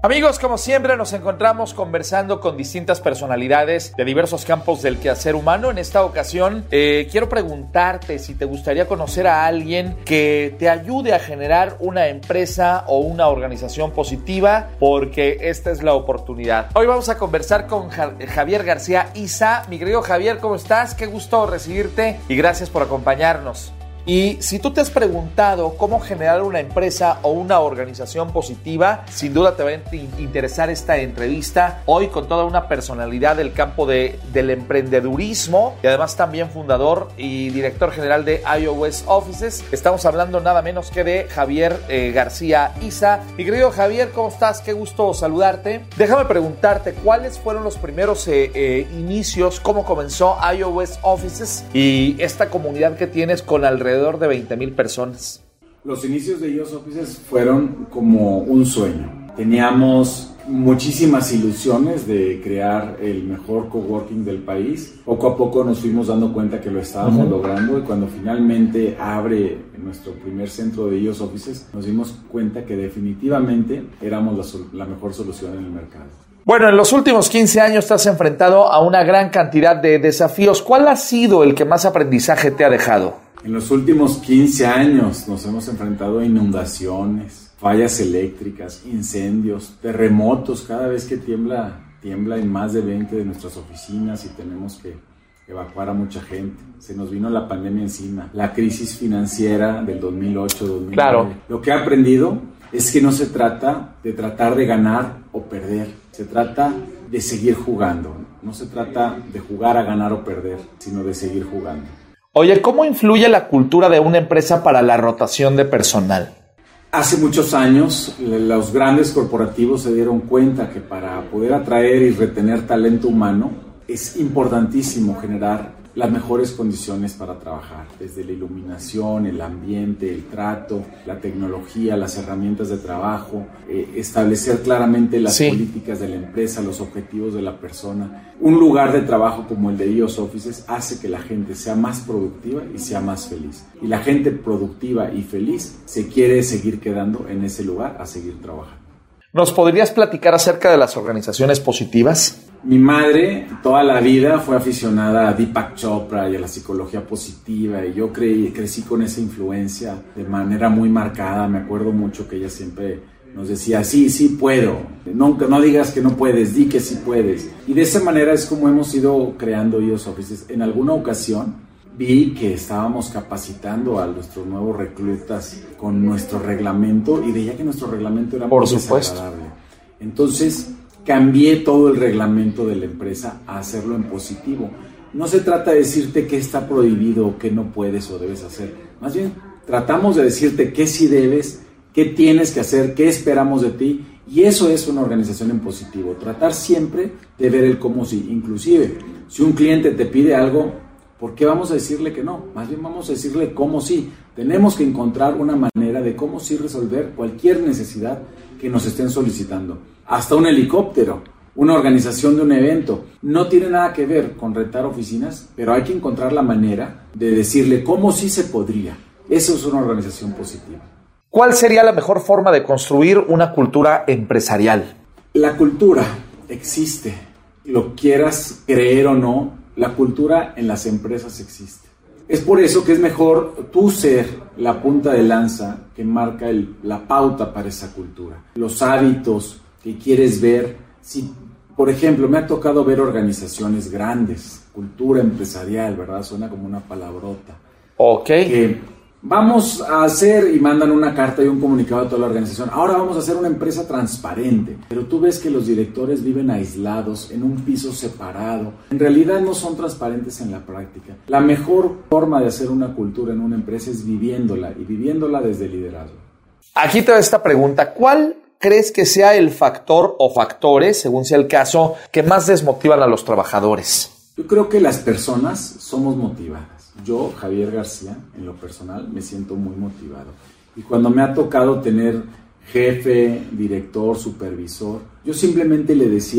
Amigos, como siempre nos encontramos conversando con distintas personalidades de diversos campos del quehacer humano. En esta ocasión quiero preguntarte si te gustaría conocer a alguien que te ayude a generar una empresa o una organización positiva, porque esta es la oportunidad. Hoy vamos a conversar con Javier García Isa. Mi querido Javier, ¿cómo estás? Qué gusto recibirte y gracias por acompañarnos. Y si tú te has preguntado cómo generar una empresa o una organización positiva, sin duda te va a interesar esta entrevista. Hoy con toda una personalidad del campo del emprendedurismo y además también fundador y director general de iOS Offices. Estamos hablando nada menos que de Javier García Isa. Mi querido Javier, ¿cómo estás? Qué gusto saludarte. Déjame preguntarte, ¿cuáles fueron los primeros inicios? ¿Cómo comenzó iOS Offices y esta comunidad que tienes con alrededor de 20,000 personas? Los inicios de iOS Offices fueron como un sueño. Teníamos muchísimas ilusiones de crear el mejor coworking del país. Poco a poco nos fuimos dando cuenta que lo estábamos logrando, y cuando finalmente abre nuestro primer centro de iOS Offices, nos dimos cuenta que definitivamente éramos la mejor solución en el mercado. Bueno, en los últimos 15 años te has enfrentado a una gran cantidad de desafíos. ¿Cuál ha sido el que más aprendizaje te ha dejado? En los últimos 15 años nos hemos enfrentado a inundaciones, fallas eléctricas, incendios, terremotos. Cada vez que tiembla en más de 20 de nuestras oficinas y tenemos que evacuar a mucha gente. Se nos vino la pandemia encima, la crisis financiera del 2008-2009. Claro. Lo que he aprendido es que no se trata de tratar de ganar o perder, se trata de seguir jugando. No se trata de jugar a ganar o perder, sino de seguir jugando. Oye, ¿cómo influye la cultura de una empresa para la rotación de personal? Hace muchos años, los grandes corporativos se dieron cuenta que para poder atraer y retener talento humano es importantísimo generar las mejores condiciones para trabajar, desde la iluminación, el ambiente, el trato, la tecnología, las herramientas de trabajo, establecer claramente las políticas de la empresa, los objetivos de la persona. Un lugar de trabajo como el de iOS Offices hace que la gente sea más productiva y sea más feliz. Y la gente productiva y feliz se quiere seguir quedando en ese lugar a seguir trabajando. ¿Nos podrías platicar acerca de las organizaciones positivas? Mi madre toda la vida fue aficionada a Deepak Chopra y a la psicología positiva, y yo crecí con esa influencia de manera muy marcada. Me acuerdo mucho que ella siempre nos decía, sí puedo, no digas que no puedes, di que sí puedes. Y de esa manera es como hemos ido creando iOS Offices. En alguna ocasión vi que estábamos capacitando a nuestros nuevos reclutas con nuestro reglamento, y veía que nuestro reglamento era muy desagradable. Entonces cambié todo el reglamento de la empresa a hacerlo en positivo. No se trata de decirte qué está prohibido o qué no puedes o debes hacer. Más bien, tratamos de decirte qué sí debes, qué tienes que hacer, qué esperamos de ti. Y eso es una organización en positivo. Tratar siempre de ver el cómo sí. Inclusive, si un cliente te pide algo, ¿por qué vamos a decirle que no? Más bien vamos a decirle cómo sí. Tenemos que encontrar una manera de cómo sí resolver cualquier necesidad que nos estén solicitando. Hasta un helicóptero, una organización de un evento. No tiene nada que ver con rentar oficinas, pero hay que encontrar la manera de decirle cómo sí se podría. Eso es una organización positiva. ¿Cuál sería la mejor forma de construir una cultura empresarial? La cultura existe. Lo quieras creer o no, la cultura en las empresas existe. Es por eso que es mejor tú ser la punta de lanza que marca la pauta para esa cultura. Los hábitos que quieres ver. Si, por ejemplo, me ha tocado ver organizaciones grandes, cultura empresarial, ¿verdad? Suena como una palabrota. Ok. Que vamos a hacer, y mandan una carta y un comunicado a toda la organización. Ahora vamos a hacer una empresa transparente. Pero tú ves que los directores viven aislados, en un piso separado. En realidad no son transparentes en la práctica. La mejor forma de hacer una cultura en una empresa es viviéndola, y viviéndola desde el liderazgo. Aquí te doy esta pregunta. ¿Cuál crees que sea el factor o factores, según sea el caso, que más desmotivan a los trabajadores? Yo creo que las personas somos motivadas. Yo, Javier García, en lo personal, me siento muy motivado. Y cuando me ha tocado tener jefe, director, supervisor, yo simplemente le decía,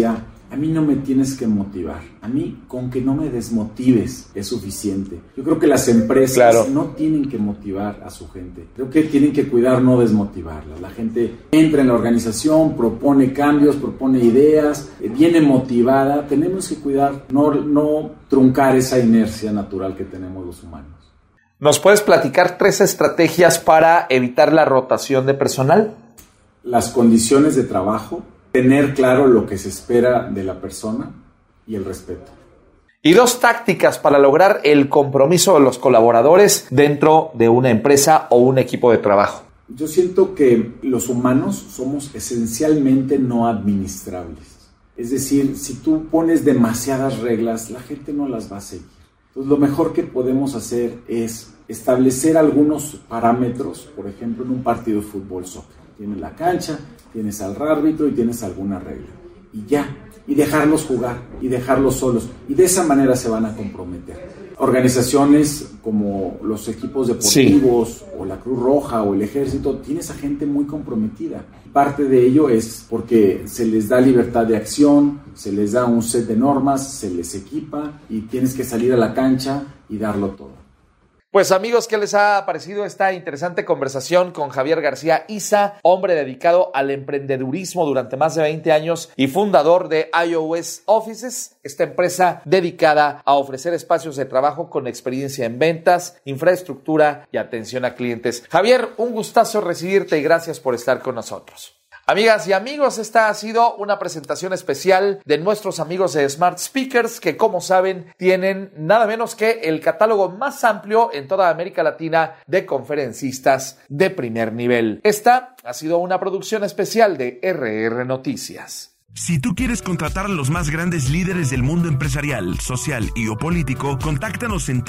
a mí no me tienes que motivar. A mí, con que no me desmotives es suficiente. Yo creo que las empresas no tienen que motivar a su gente. Creo que tienen que cuidar no desmotivarla. La gente entra en la organización, propone cambios, propone ideas, viene motivada. Tenemos que cuidar, no truncar esa inercia natural que tenemos los humanos. ¿Nos puedes platicar 3 estrategias para evitar la rotación de personal? Las condiciones de trabajo, tener claro lo que se espera de la persona y el respeto. Y 2 tácticas para lograr el compromiso de los colaboradores dentro de una empresa o un equipo de trabajo. Yo siento que los humanos somos esencialmente no administrables. Es decir, si tú pones demasiadas reglas, la gente no las va a seguir. Entonces, lo mejor que podemos hacer es establecer algunos parámetros, por ejemplo, en un partido de fútbol, soccer. Tienes la cancha, tienes al árbitro y tienes alguna regla. Y ya, y dejarlos jugar, y dejarlos solos. Y de esa manera se van a comprometer. Organizaciones como los equipos deportivos, o la Cruz Roja, o el Ejército, tienes a gente muy comprometida. Parte de ello es porque se les da libertad de acción, se les da un set de normas, se les equipa y tienes que salir a la cancha y darlo todo. Pues amigos, ¿qué les ha parecido esta interesante conversación con Javier García Isa, hombre dedicado al emprendedurismo durante más de 20 años y fundador de iOS Offices, esta empresa dedicada a ofrecer espacios de trabajo con experiencia en ventas, infraestructura y atención a clientes? Javier, un gustazo recibirte y gracias por estar con nosotros. Amigas y amigos, esta ha sido una presentación especial de nuestros amigos de Smart Speakers que, como saben, tienen nada menos que el catálogo más amplio en toda América Latina de conferencistas de primer nivel. Esta ha sido una producción especial de RR Noticias. Si tú quieres contratar a los más grandes líderes del mundo empresarial, social y o político, contáctanos en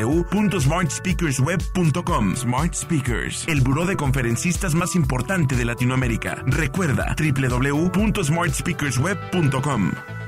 www.smartspeakersweb.com. Smart Speakers, el buró de conferencistas más importante de Latinoamérica. Recuerda, www.smartspeakersweb.com.